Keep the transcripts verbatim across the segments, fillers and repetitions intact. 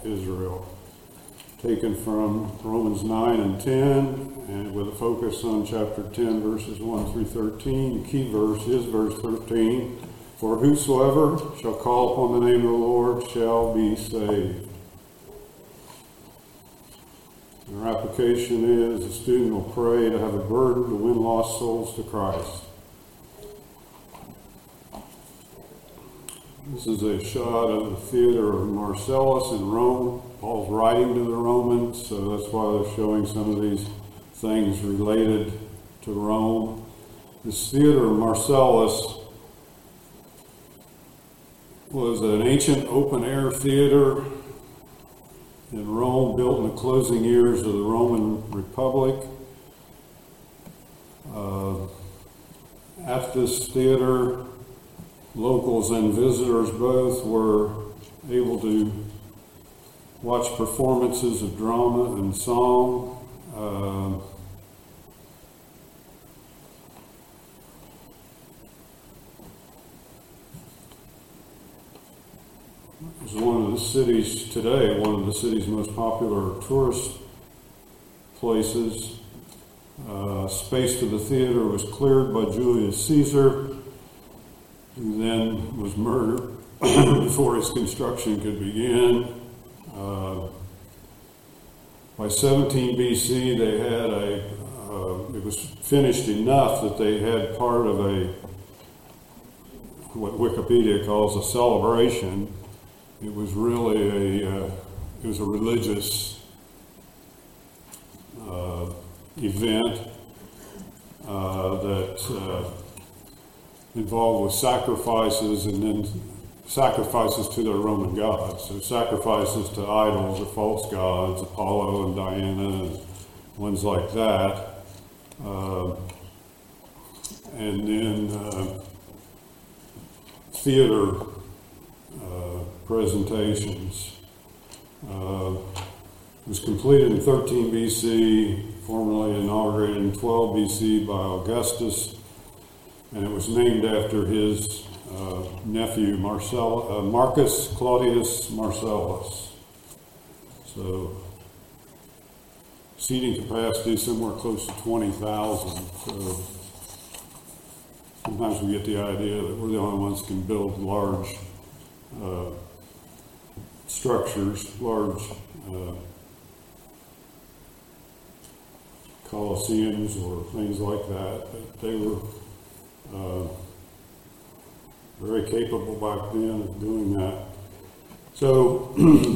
Israel. Taken from Romans nine and ten, and with a focus on chapter ten, verses one through thirteen. The key verse is verse thirteen. For whosoever shall call upon the name of the Lord shall be saved. Our application is, the student will pray to have a burden to win lost souls to Christ. This is a shot of the theater of Marcellus in Rome. Paul's writing to the Romans, so that's why they're showing some of these things related to Rome. This theater of Marcellus was an ancient open-air theater in Rome, built in the closing years of the Roman Republic. Uh, at this theater, locals and visitors both were able to watch performances of drama and song. Uh, It was one of the cities today, one of the city's most popular tourist places. Uh, space for the theater was cleared by Julius Caesar, who then was murdered before its construction could begin. Uh, by seventeen B C, they had a, uh, it was finished enough that they had part of a, what Wikipedia calls a celebration. It was really a, uh, it was a religious uh, event uh, that uh, involved with sacrifices, and then sacrifices to their Roman gods. So sacrifices to idols or false gods, Apollo and Diana and ones like that. Uh, and then uh, theater uh, presentations. Uh, it was completed in thirteen B C, formally inaugurated in twelve B C by Augustus, and it was named after his uh, nephew Marcell, uh, Marcus Claudius Marcellus. So seating capacity somewhere close to twenty thousand. So sometimes we get the idea that we're the only ones who can build large uh, structures, large uh, coliseums or things like that. But they were uh, very capable back then of doing that. So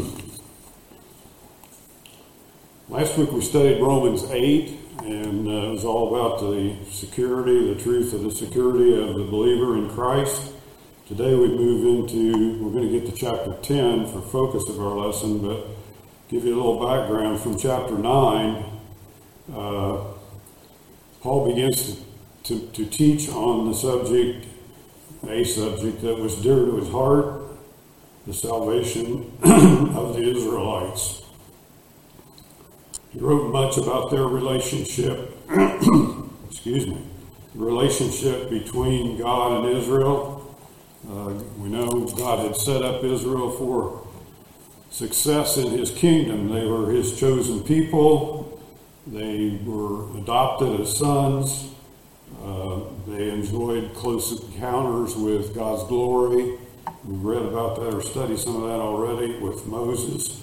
last week we studied Romans eight, and uh, it was all about the security, the truth of the security of the believer in Christ. Today we move into, we're going to get to chapter ten for focus of our lesson, but give you a little background from chapter nine. Uh, Paul begins to, to, to teach on the subject, a subject that was dear to his heart, the salvation of the Israelites. He wrote much about their relationship, excuse me, the relationship between God and Israel. Uh, we know God had set up Israel for success in his kingdom. They were his chosen people. They were adopted as sons. Uh, they enjoyed close encounters with God's glory. We've read about that or studied some of that already with Moses.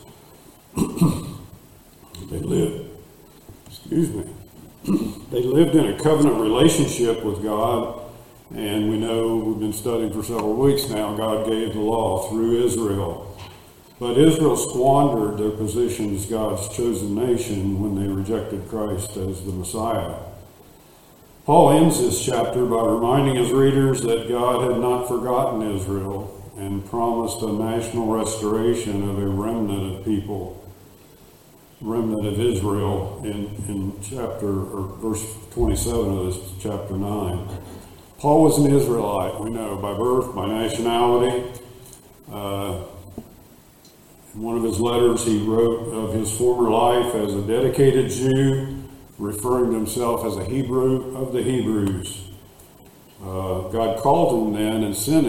They lived, excuse me, they lived in a covenant relationship with God. And we know, we've been studying for several weeks now, God gave the law through Israel. But Israel squandered their position as God's chosen nation when they rejected Christ as the Messiah. Paul ends this chapter by reminding his readers that God had not forgotten Israel and promised a national restoration of a remnant of people, remnant of Israel in, in chapter, or verse twenty-seven of this chapter nine. Paul was an Israelite, we know, by birth, by nationality. Uh, in one of his letters, he wrote of his former life as a dedicated Jew, referring to himself as a Hebrew of the Hebrews. Uh, God called him then and sent him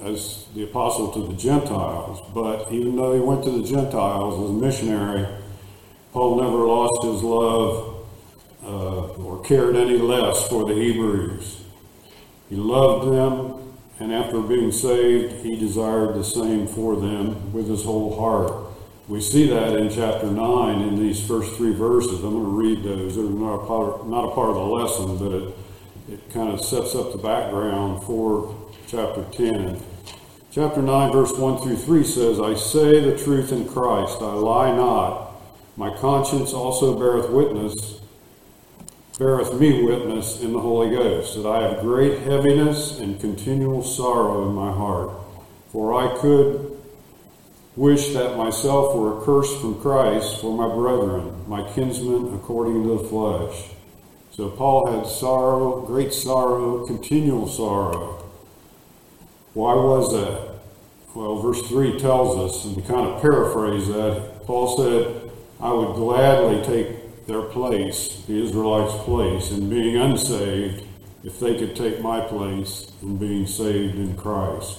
as the apostle to the Gentiles. But even though he went to the Gentiles as a missionary, Paul never lost his love uh, or cared any less for the Hebrews. He loved them, and after being saved, he desired the same for them with his whole heart. We see that in chapter nine in these first three verses. I'm going to read those. They're not a part, not a part of the lesson, but it, it kind of sets up the background for chapter ten. Chapter nine, verse one through three says, I say the truth in Christ, I lie not. My conscience also beareth witness, beareth me witness in the Holy Ghost, that I have great heaviness and continual sorrow in my heart. For I could wish that myself were accursed from Christ for my brethren, my kinsmen according to the flesh. So Paul had sorrow, great sorrow, continual sorrow. Why was that? Well, verse three tells us, and to kind of paraphrase that, Paul said, I would gladly take their place, the Israelites' place, in being unsaved if they could take my place in being saved in Christ.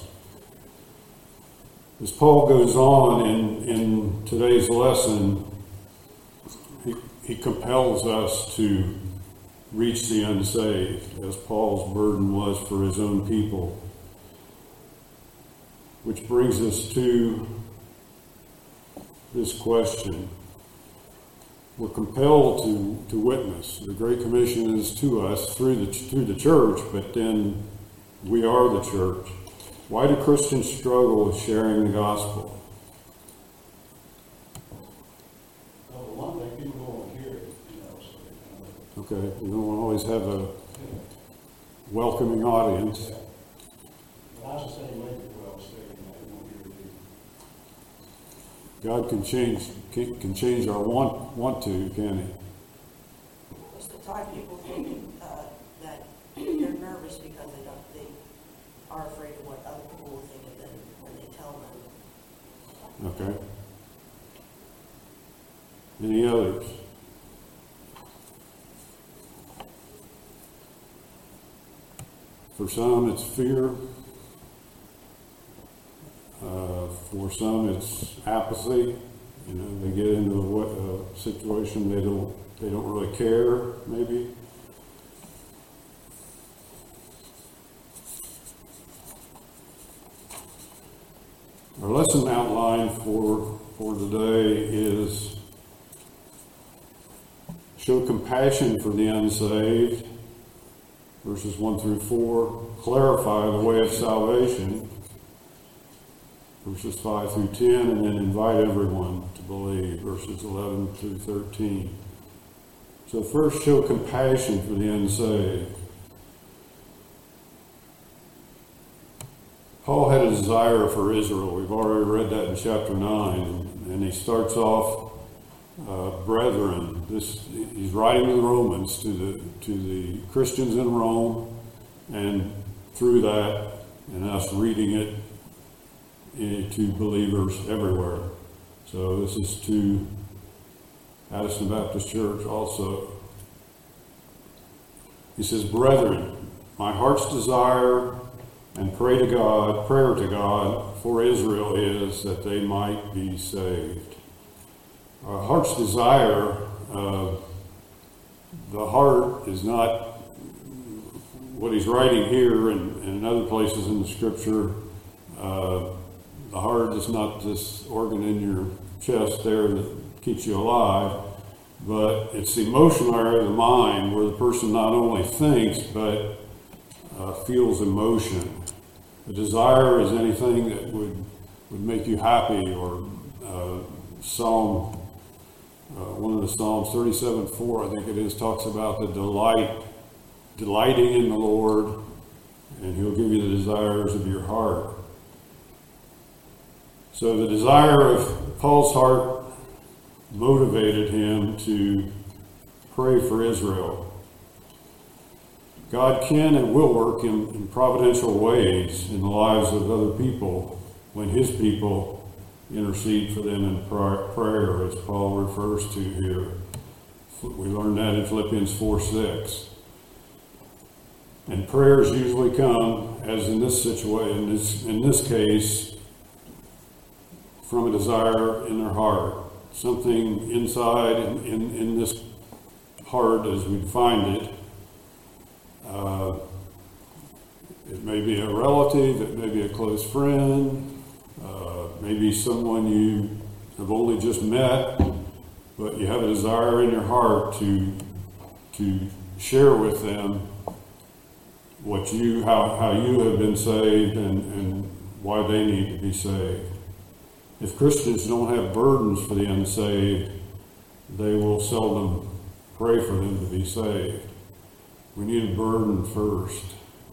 As Paul goes on in, in today's lesson, he, he compels us to reach the unsaved, as Paul's burden was for his own people. Which brings us to this question. We're compelled to, to witness. The Great Commission is to us through the, through the church, but then we are the church. Why do Christians struggle with sharing the gospel? Well, the one thing, people don't want to hear it, you know, so they kind of... Okay, you don't always have a welcoming audience. Yeah. But I was the same way before I was saved, and I didn't want to hear it either. God can change can, can change our want want to, can he? Most of the time people think uh, that they're nervous because they don't they are afraid of what other people will think of them when they tell them. Okay. Any others? For some, it's fear. Uh, for some, it's apathy. You know, they get into a uh, situation they don't they don't really care. Maybe. Our lesson outline for for today is show compassion for the unsaved, verses one through four, clarify the way of salvation, verses five through ten, and then invite everyone to believe, verses eleven through thirteen. So first, show compassion for the unsaved. Paul had a desire for Israel. We've already read that in chapter nine, and, and he starts off, uh, brethren. This he's writing to the Romans, to the to the Christians in Rome, and through that, and us reading it in, to believers everywhere. So this is to Addison Baptist Church also. He says, "Brethren, my heart's desire and pray to God, prayer to God for Israel is that they might be saved." Our heart's desire, uh, the heart is not what he's writing here and, and in other places in the scripture. Uh, the heart is not this organ in your chest there that keeps you alive, but it's the emotional area of the mind where the person not only thinks but uh, feels emotion. A desire is anything that would would make you happy, or uh, Psalm, uh, one of the Psalms, thirty-seven four, I think it is, talks about the delight, delighting in the Lord, and He'll give you the desires of your heart. So the desire of Paul's heart motivated him to pray for Israel. God can and will work in, in providential ways in the lives of other people when His people intercede for them in prayer, as Paul refers to here. We learned that in Philippians four six. And prayers usually come, as in this situation, in this, in this case, from a desire in their heart. Something inside in, in, in this heart as we find it. Uh, it may be a relative, it may be a close friend, uh, maybe someone you have only just met, but you have a desire in your heart to to share with them what you how, how you have been saved and, and why they need to be saved. If Christians don't have burdens for the unsaved, they will seldom pray for them to be saved. We need a burden first.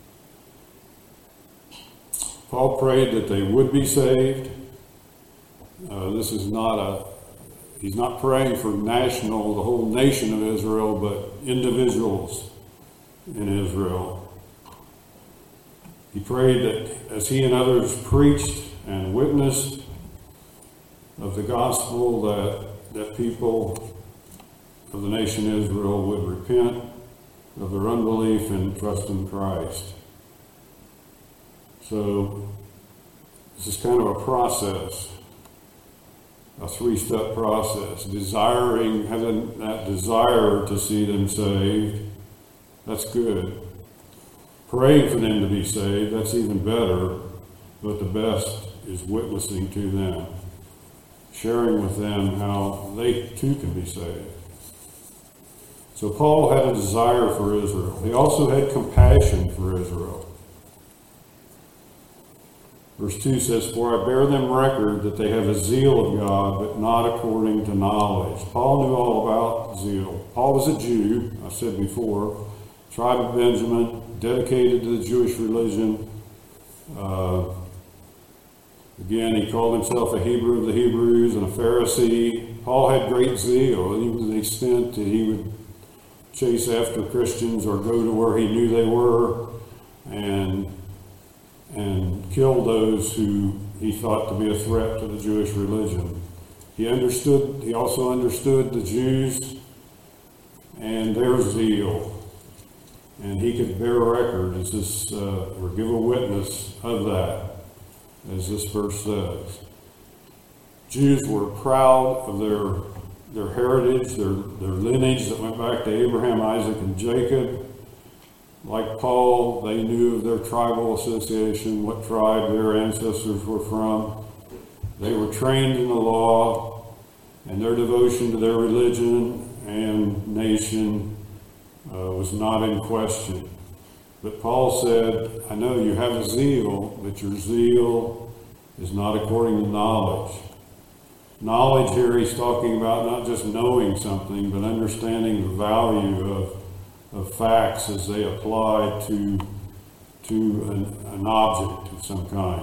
Paul prayed that they would be saved. Uh, this is not a, he's not praying for national, the whole nation of Israel, but individuals in Israel. He prayed that as he and others preached and witnessed of the gospel, that, that people of the nation Israel would repent of their unbelief and trust in Christ. So this is kind of a process, a three-step process. Desiring, having that desire to see them saved, that's good. Praying for them to be saved, that's even better, but the best is witnessing to them, sharing with them how they too can be saved. So Paul had a desire for Israel. He also had compassion for Israel. Verse two says, "For I bear them record that they have a zeal of God, but not according to knowledge." Paul knew all about zeal. Paul was a Jew, I said before, tribe of Benjamin, dedicated to the Jewish religion. Uh, again, he called himself a Hebrew of the Hebrews and a Pharisee. Paul had great zeal, even to the extent that he would chase after Christians or go to where he knew they were and and kill those who he thought to be a threat to the Jewish religion. He understood, he also understood the Jews and their zeal. And he could bear record as this, uh, or give a witness of that, as this verse says. Jews were proud of their their heritage, their, their lineage that went back to Abraham, Isaac, and Jacob. Like Paul, they knew of their tribal association, what tribe their ancestors were from. They were trained in the law, and their devotion to their religion and nation uh, was not in question. But Paul said, I know you have a zeal, but your zeal is not according to knowledge. Knowledge here he's talking about not just knowing something, but understanding the value of of facts as they apply to, to an, an object of some kind.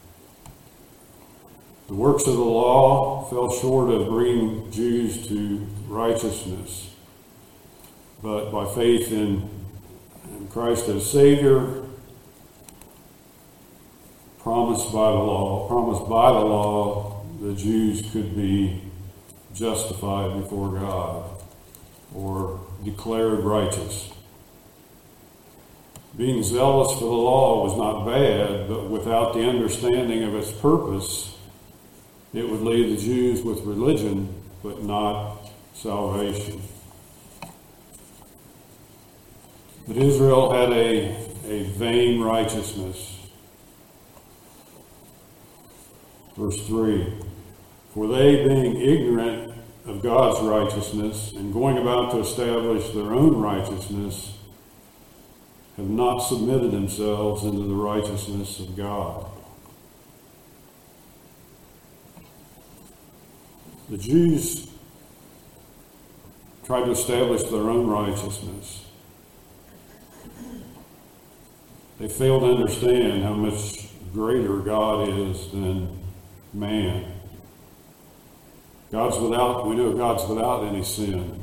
The works of the law fell short of bringing Jews to righteousness, but by faith in, in Christ as Savior, promised by the law, promised by the law, the Jews could be justified before God, or declared righteous. Being zealous for the law was not bad, but without the understanding of its purpose, it would leave the Jews with religion, but not salvation. But Israel had a, a vain righteousness. Verse three, "For they, being ignorant of God's righteousness and going about to establish their own righteousness, have not submitted themselves into the righteousness of God." The Jews tried to establish their own righteousness. They failed to understand how much greater God is than man. God's without, we know God's without any sin.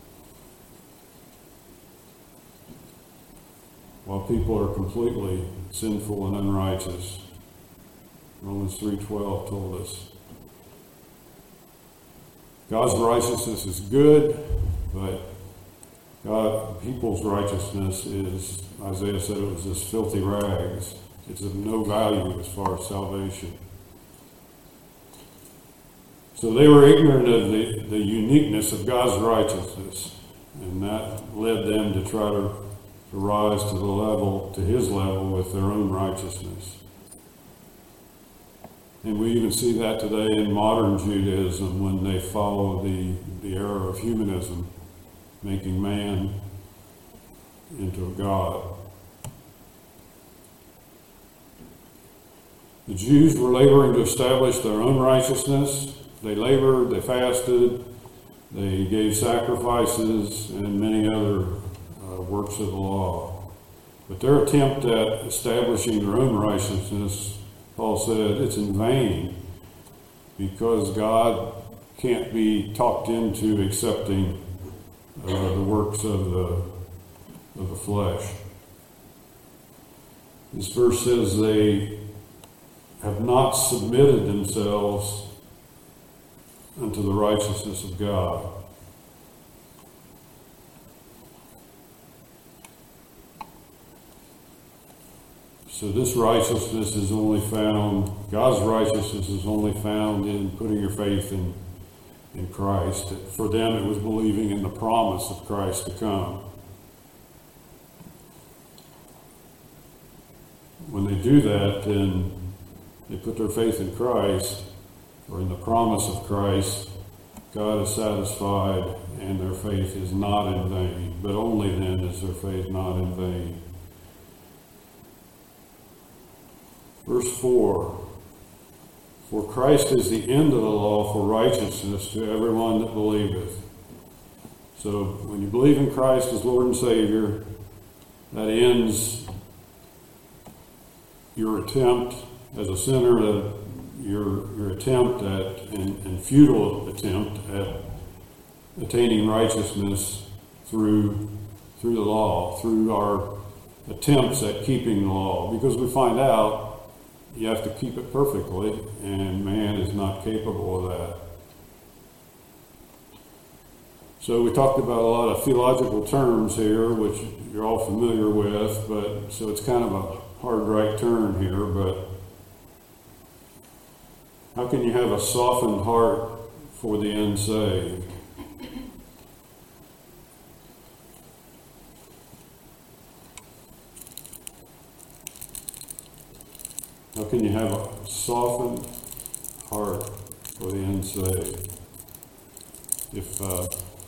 While people are completely sinful and unrighteous. Romans three twelve told us. God's righteousness is good, but God, people's righteousness is, Isaiah said, it was as filthy rags. It's of no value as far as salvation. So they were ignorant of the, the uniqueness of God's righteousness, and that led them to try to, to rise to the level, to his level with their own righteousness. And we even see that today in modern Judaism when they follow the, the error of humanism, making man into a god. The Jews were laboring to establish their own righteousness. They labored, they fasted, they gave sacrifices and many other uh, works of the law. But their attempt at establishing their own righteousness, Paul said, it's in vain, because God can't be talked into accepting uh, the works of the, of the flesh. This verse says they have not submitted themselves unto the righteousness of God. So this righteousness is only found, God's righteousness is only found in putting your faith in, in Christ. For them it was believing in the promise of Christ to come. When they do that, then they put their faith in Christ, or in the promise of Christ. God is satisfied, and their faith is not in vain. But only then is their faith not in vain. Verse four, for Christ is the end of the law for righteousness to everyone that believeth. So when you believe in Christ as Lord and Savior, that ends your attempt as a sinner, that your your attempt at, and, and futile attempt at attaining righteousness through through the law, through our attempts at keeping the law, because we find out you have to keep it perfectly, and man is not capable of that. So we talked about a lot of theological terms here, which you're all familiar with, but so it's kind of a hard right turn here, but how can you have a softened heart for the unsaved? How can you have a softened heart for the unsaved? If uh,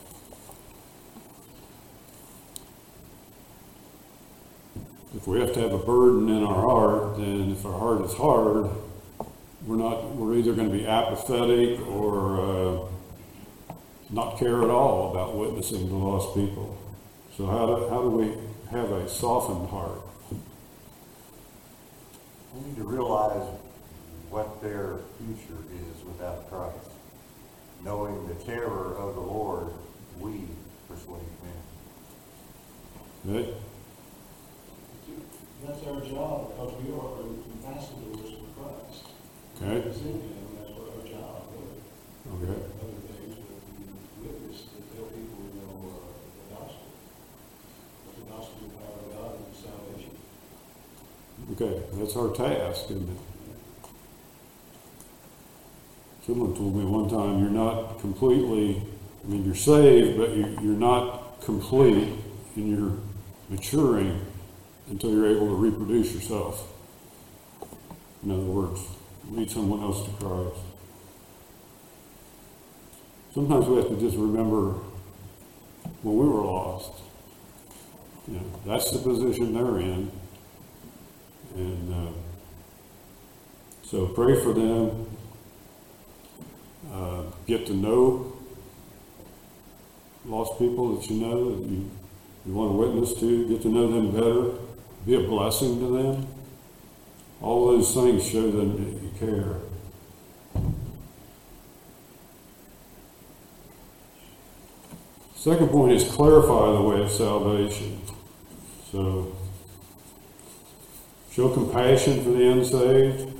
if we have to have a burden in our heart, then if our heart is hard, we're not. We're either going to be apathetic or uh, not care at all about witnessing to lost people. So how do how do we have a softened heart? We need to realize what their future is without Christ. Knowing the terror of the Lord, we persuade men. Right? That's our job, because we are ambassadors for Christ. Okay. It's in him, that's what our job is. Okay. Other things, but we witness to tell people, you know, uh, the gospel. But the gospel is the power of God and salvation. Okay, that's our task, isn't it? Someone told me one time, you're not completely, I mean, you're saved, but you, you're not complete in your maturing until you're able to reproduce yourself. In other words, lead someone else to Christ. Sometimes we have to just remember when we were lost. You know, that's the position they're in. And uh, so pray for them. Uh, get to know lost people that you know, that you, you want to witness to. Get to know them better. Be a blessing to them. All those things show them that you care. Second point is clarify the way of salvation. So, show compassion for the unsaved.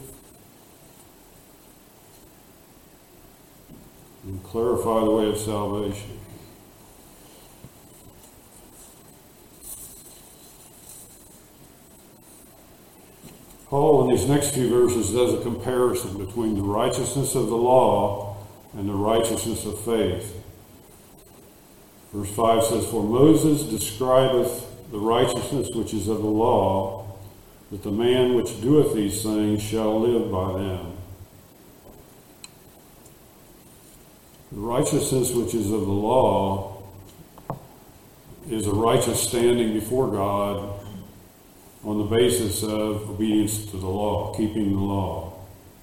And clarify the way of salvation. Paul, in these next few verses, does a comparison between the righteousness of the law and the righteousness of faith. Verse five says, "For Moses describeth the righteousness which is of the law, that the man which doeth these things shall live by them." The righteousness which is of the law is a righteous standing before God on the basis of obedience to the law, keeping the law.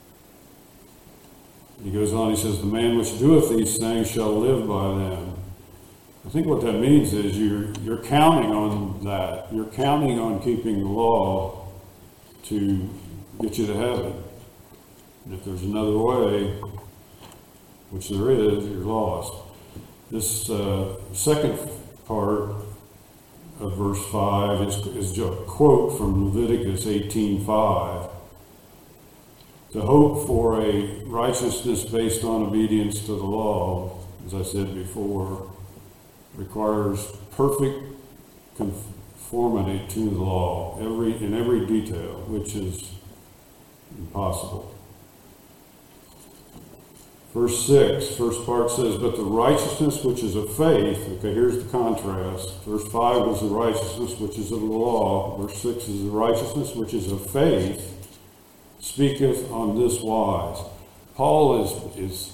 He goes on, he says, "The man which doeth these things shall live by them." I think what that means is you're, you're counting on that. You're counting on keeping the law to get you to heaven. And if there's another way, which there is, you're lost. This uh, second part of verse five is, is a quote from Leviticus eighteen five. To hope for a righteousness based on obedience to the law, as I said before, requires perfect conformity to the law every in every detail, which is impossible. Verse six, first part says, "But the righteousness which is of faith," okay, here's the contrast. Verse five was the righteousness which is of the law. Verse six is the righteousness which is of faith, speaketh on this wise. Paul is, is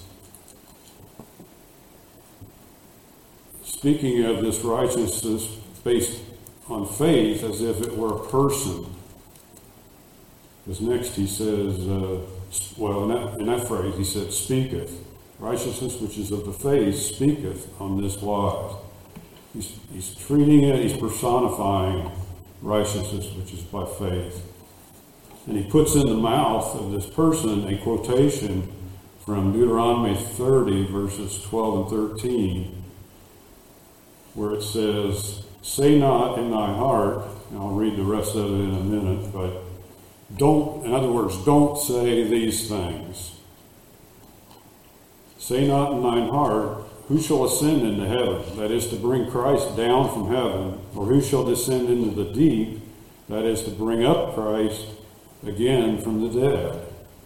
speaking of this righteousness based on faith as if it were a person. Because next he says, uh, well, in that, in that phrase he said, "Speaketh." Righteousness which is of the faith speaketh on this wise. He's, he's treating it, he's personifying righteousness which is by faith. And he puts in the mouth of this person a quotation from Deuteronomy thirty, verses twelve and thirteen, where it says, "Say not in thy heart," and I'll read the rest of it in a minute, but don't, in other words, don't say these things. "Say not in thine heart, who shall ascend into heaven?" That is to bring Christ down from heaven. "Or who shall descend into the deep?" That is to bring up Christ again from the dead.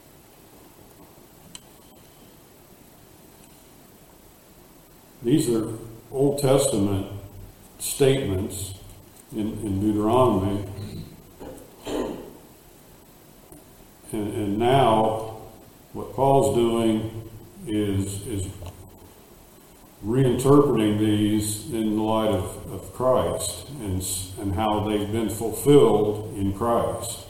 These are Old Testament statements in, in Deuteronomy. And, and now what Paul's doing is, is reinterpreting these in the light of, of Christ and, and how they've been fulfilled in Christ.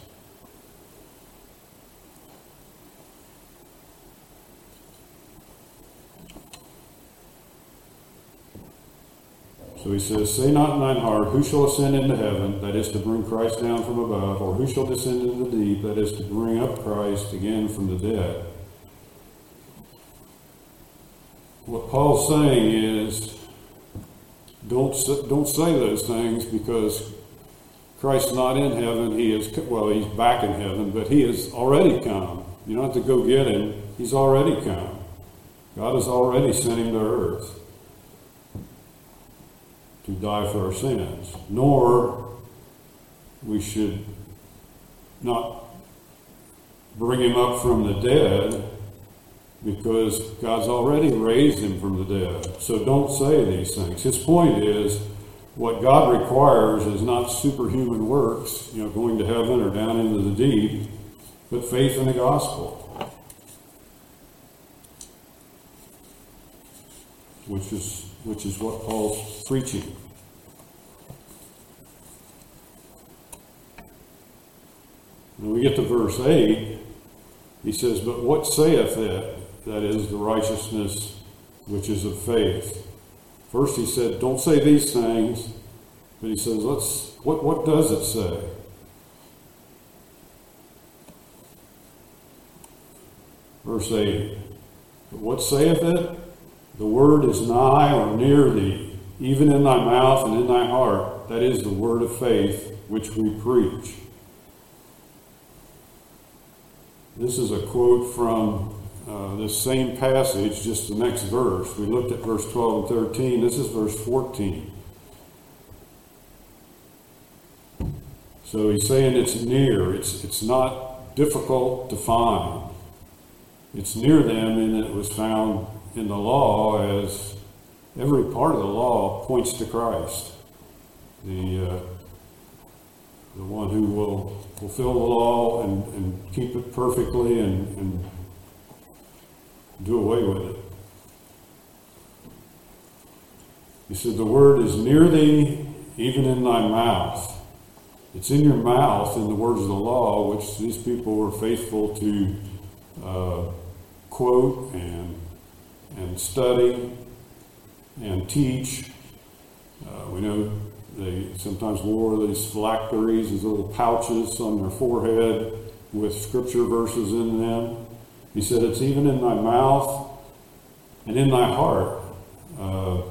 So he says, "Say not in thine heart, who shall ascend into heaven?" That is to bring Christ down from above. "Or who shall descend into the deep?" That is to bring up Christ again from the dead. What Paul's saying is, don't, don't say those things, because Christ's not in heaven. He is, well, he's back in heaven, but he has already come. You don't have to go get him. He's already come. God has already sent him to earth to die for our sins. Nor we should not bring him up from the dead, because God's already raised him from the dead. So don't say these things. His point is, what God requires is not superhuman works, you know, going to heaven or down into the deep, but faith in the gospel, which is which is what Paul's preaching. When we get to verse eight, he says, "But what saith it? That is the righteousness which is of faith." First he said, don't say these things, but he says, let's, what, what does it say? Verse eight, "But what saith it? The word is nigh or near thee, even in thy mouth and in thy heart. That is the word of faith which we preach." This is a quote from uh, this same passage, just the next verse. We looked at verse twelve and thirteen. This is verse fourteen. So he's saying it's near. It's, it's not difficult to find. It's near them in that it was found in the law, as every part of the law points to Christ, the uh, the one who will fulfill the law and, and keep it perfectly and, and do away with it. He said, the word is near thee, even in thy mouth. It's in your mouth, in the words of the law, which these people were faithful to uh, quote and and study and teach. Uh, we know they sometimes wore these phylacteries, these little pouches on their forehead with scripture verses in them. He said, it's even in thy mouth and in thy heart. Uh,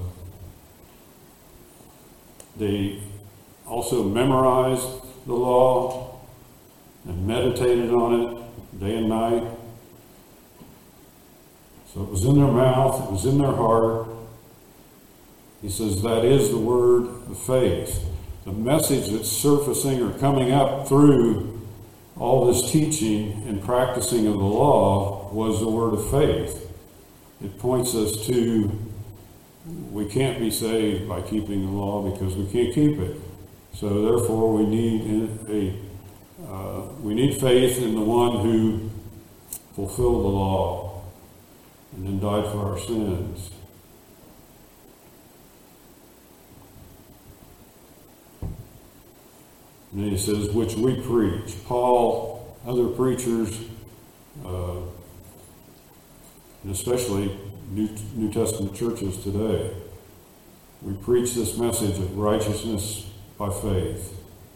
they also memorized the law and meditated on it day and night. So it was in their mouth, it was in their heart. He says that is the word of faith. The message that's surfacing or coming up through all this teaching and practicing of the law was the word of faith. It points us to, we can't be saved by keeping the law because we can't keep it. So therefore we need a uh, we need faith in the one who fulfilled the law and then died for our sins. And then he says, which we preach. Paul, other preachers, uh, and especially New, New Testament churches today, we preach this message of righteousness by faith.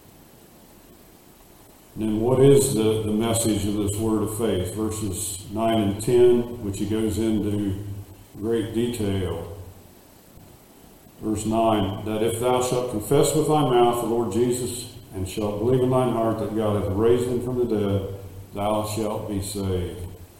And then what is the, the message of this word of faith? Verses nine and ten, which he goes into great detail. Verse nine, that if thou shalt confess with thy mouth the Lord Jesus, and shalt believe in thine heart that God hath raised him from the dead, thou shalt be saved.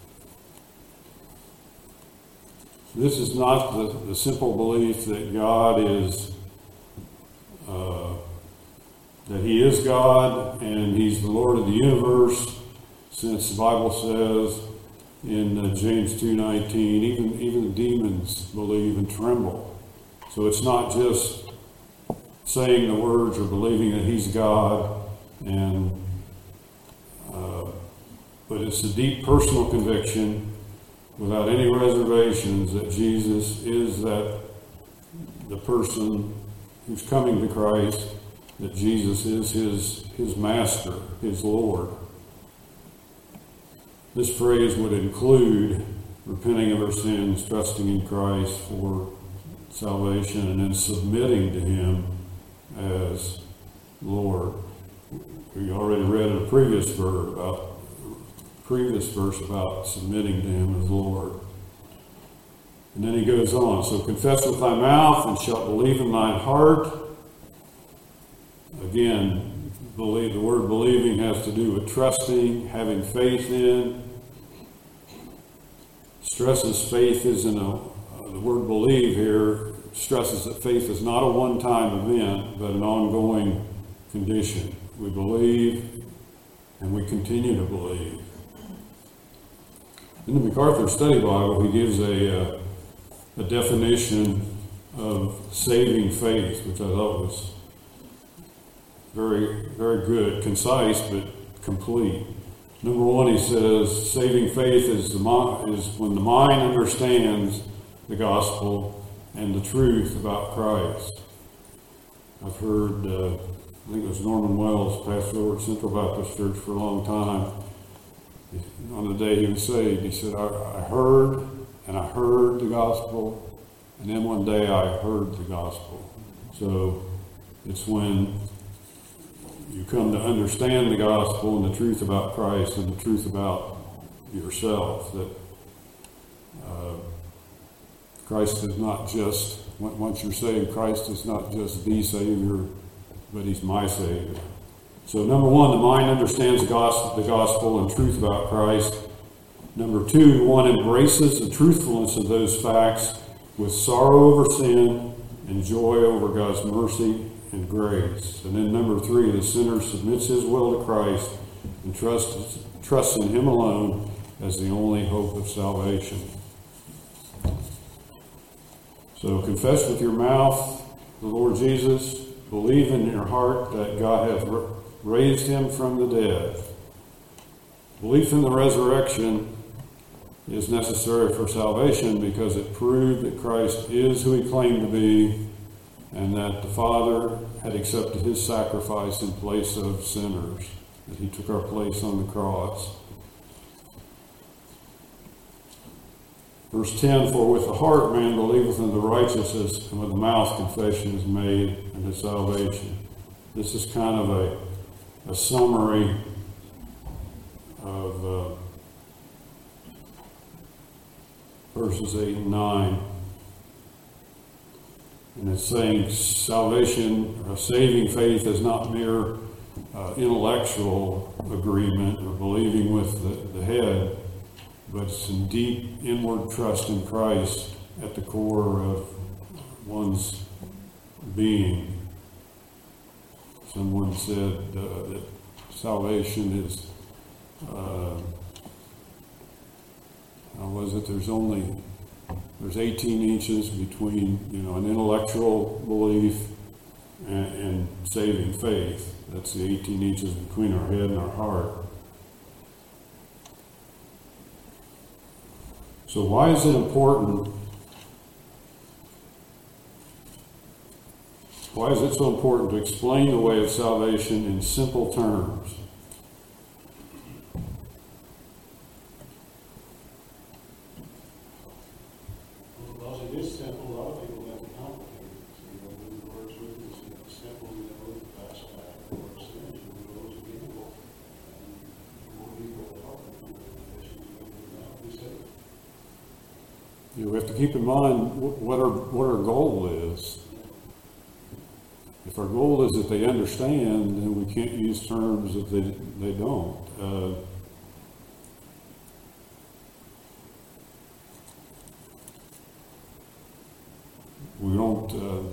This is not the, the simple belief that God is, uh, that he is God and he's the Lord of the universe, since the Bible says in uh, James two nineteen, even, even the demons believe and tremble. So it's not just saying the words or believing that he's God, and uh, but it's a deep personal conviction without any reservations that Jesus is that the person who's coming to Christ, that Jesus is his his master, his Lord. This phrase would include repenting of our sins, trusting in Christ for salvation, and then submitting to him as Lord. We already read in a previous verse about previous verse about submitting to him as Lord. And then he goes on, so confess with thy mouth and shalt believe in thine heart. Again, believe, the word believing has to do with trusting, having faith in. Stresses faith isn't a, uh, the word believe here stresses that faith is not a one-time event, but an ongoing condition. We believe and we continue to believe. In the MacArthur Study Bible, he gives a, uh, a definition of saving faith, which I thought was very, very good, concise, but complete. Number one, he says, saving faith is, the mi- is when the mind understands the gospel and the truth about Christ. I've heard, uh, I think it was Norman Wells, pastor over at Central Baptist Church for a long time. On the day he was saved, he said, I, I heard and I heard the gospel, and then one day I heard the gospel. So it's when you come to understand the gospel and the truth about Christ and the truth about yourself that uh, Christ is not just, once you're saved, Christ is not just the Savior, but he's my Savior. So number one, the mind understands the gospel, the gospel and truth about Christ. Number two, one embraces the truthfulness of those facts with sorrow over sin and joy over God's mercy and grace. And then number three, the sinner submits his will to Christ and trusts, trusts in Him alone as the only hope of salvation. So confess with your mouth the Lord Jesus, believe in your heart that God hath raised Him from the dead. Belief in the resurrection is necessary for salvation because it proved that Christ is who He claimed to be, and that the Father had accepted His sacrifice in place of sinners, that He took our place on the cross. Verse ten, for with the heart man believeth unto righteousness, and with the mouth confession is made unto salvation. This is kind of a, a summary of uh, verses eight and nine. And it's saying salvation, uh, saving faith is not mere uh, intellectual agreement or believing with the, the head, but it's some deep inward trust in Christ at the core of one's being. Someone said uh, that salvation is, uh, how was it, there's only, there's eighteen inches between, you know, an intellectual belief and, and saving faith. That's the eighteen inches between our head and our heart. So why is it important? Why is it so important to explain the way of salvation in simple terms? Well, because it is simple, a lot of people make it complicated. So, you know, when the words with it, it's simple, you know, pass back and forth, sins, and it goes again. And more people are talking to the confession, you know, now we say. You know, we have to keep in mind wh- what our what our goal is. If our goal is that they understand, then we can't use terms that they they don't. Uh, we don't. Uh,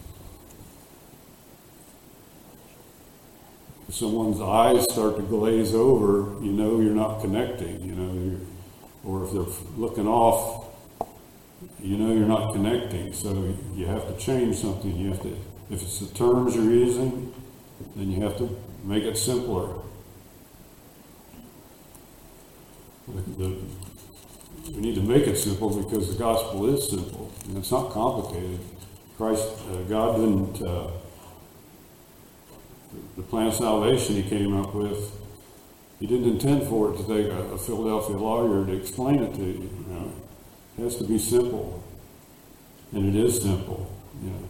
if someone's eyes start to glaze over, you know you're not connecting. You know, you're, or if they're looking off, you know you're not connecting. So you have to change something. You have to. If it's the terms you're using, then you have to make it simpler. The, the, we need to make it simple because the gospel is simple and it's not complicated. Christ, uh, God didn't, uh, the plan of salvation He came up with, He didn't intend for it to take a, a Philadelphia lawyer to explain it to you. You know, it has to be simple, and it is simple. You know.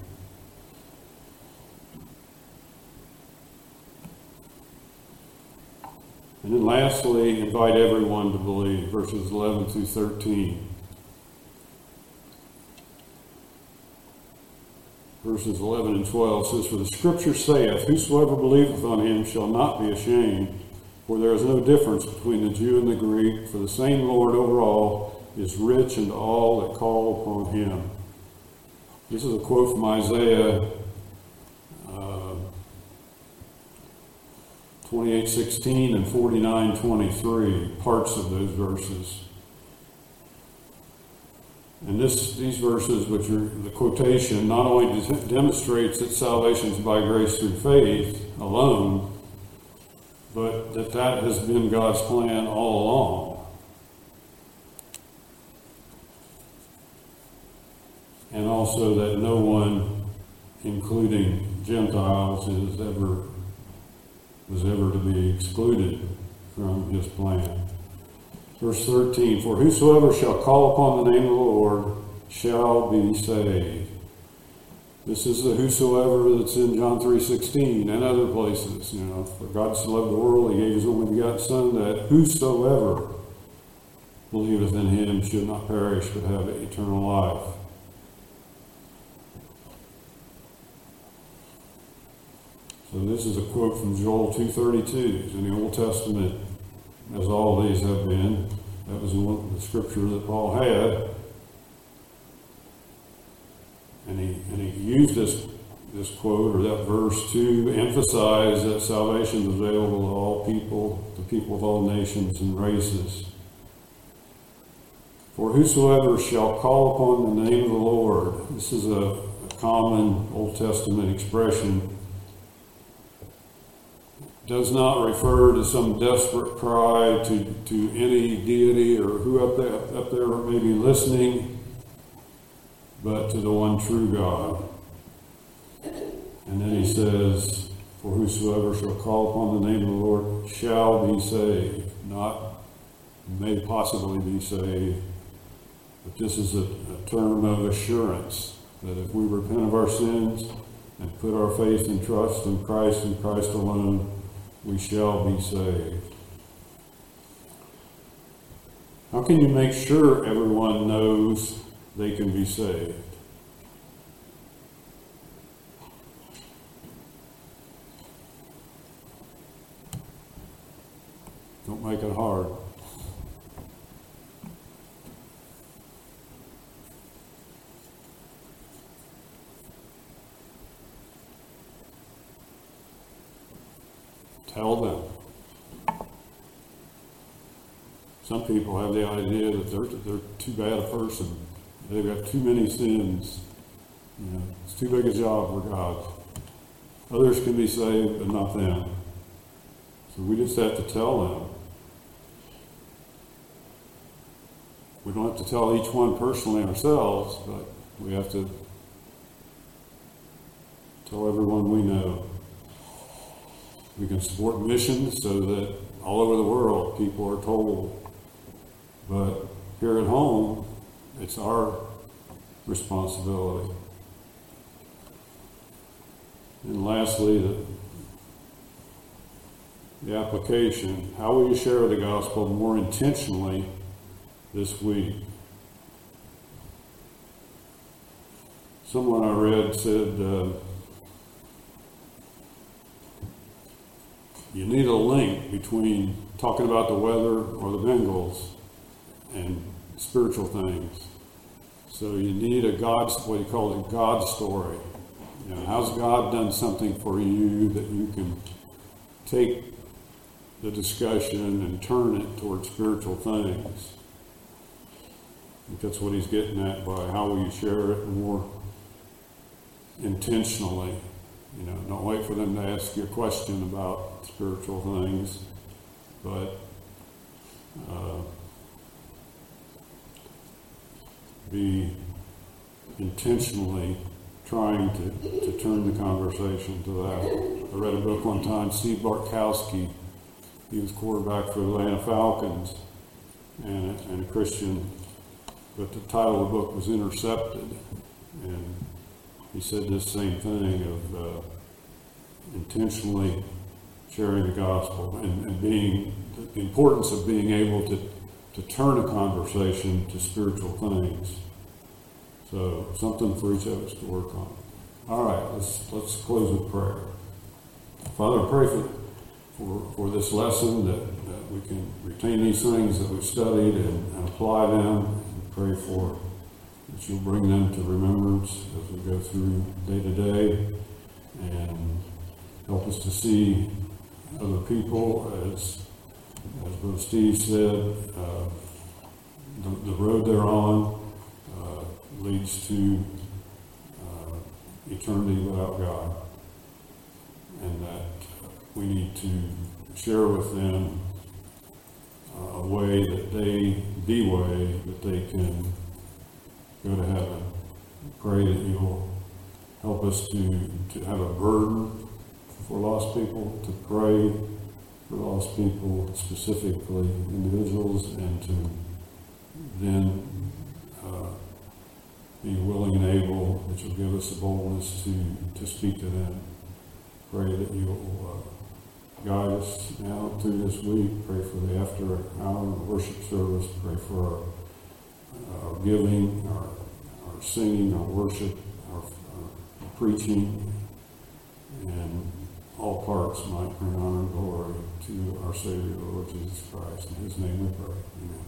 And then lastly, invite everyone to believe, verses eleven through thirteen. Verses eleven and twelve says, for the scripture saith, whosoever believeth on Him shall not be ashamed, for there is no difference between the Jew and the Greek, for the same Lord over all is rich unto all that call upon Him. This is a quote from Isaiah uh, twenty-eight sixteen and forty-nine twenty-three, parts of those verses. And this, these verses, which are the quotation, not only demonstrates that salvation is by grace through faith alone, but that that has been God's plan all along. And also that no one, including Gentiles, is ever was ever to be excluded from His plan. Verse thirteen, for whosoever shall call upon the name of the Lord shall be saved. This is the whosoever that's in John three sixteen and other places. You know, for God so loved the world, He gave His only begotten Son, that whosoever believeth in Him should not perish but have eternal life. So this is a quote from Joel two thirty-two. In the Old Testament, as all these have been. That was the scripture that Paul had. And he, and he used this this quote or that verse to emphasize that salvation is available to all people, to people of all nations and races. For whosoever shall call upon the name of the Lord, this is a, a common Old Testament expression, does not refer to some desperate cry to, to any deity or who up there, up there may be listening, but to the one true God. And then he says, for whosoever shall call upon the name of the Lord shall be saved, not may possibly be saved, but this is a, a term of assurance that if we repent of our sins and put our faith and trust in Christ and Christ alone, we shall be saved. How can you make sure everyone knows they can be saved? Don't make it hard. Tell them. Some people have the idea that they're they're too bad a person. They've got too many sins. You know, it's too big a job for God. Others can be saved, but not them. So we just have to tell them. We don't have to tell each one personally ourselves, but we have to tell everyone we know. We can support missions so that all over the world people are told. But here at home, it's our responsibility. And lastly, the, the application. How will you share the gospel more intentionally this week? Someone I read said, uh, you need a link between talking about the weather or the Bengals and spiritual things. So you need a God, what he calls a God story. You know, how's God done something for you that you can take the discussion and turn it toward spiritual things? I think that's what he's getting at by how will you share it more intentionally. You know, don't wait for them to ask you a question about spiritual things, but uh, be intentionally trying to, to turn the conversation to that. I read a book one time, Steve Bartkowski. He was quarterback for the Atlanta Falcons and a, and a Christian, but the title of the book was Intercepted, and he said this same thing of uh, intentionally sharing the gospel and, and being the importance of being able to, to turn a conversation to spiritual things. So something for each of us to work on. All right, let's let's close with prayer. Father, I pray for for, for this lesson that, that we can retain these things that we've studied and, and apply them, and pray for that you'll bring them to remembrance as we go through day to day, and help us to see other people as, as Brother Steve said, uh, the, the road they're on uh, leads to uh, eternity without God, and that we need to share with them uh, a way that they, the way that they can go to heaven. Pray that you'll help us to, to have a burden for lost people, to pray for lost people, specifically individuals, and to then uh, be willing and able, that you'll give us the boldness to, to speak to them. Pray that you'll uh, guide us now through this week. Pray for the after hour worship service. Pray for our, our giving, our our singing, our worship, our, our preaching, and all parts might bring honor and glory to our Savior, Lord Jesus Christ. In his name we pray. Amen.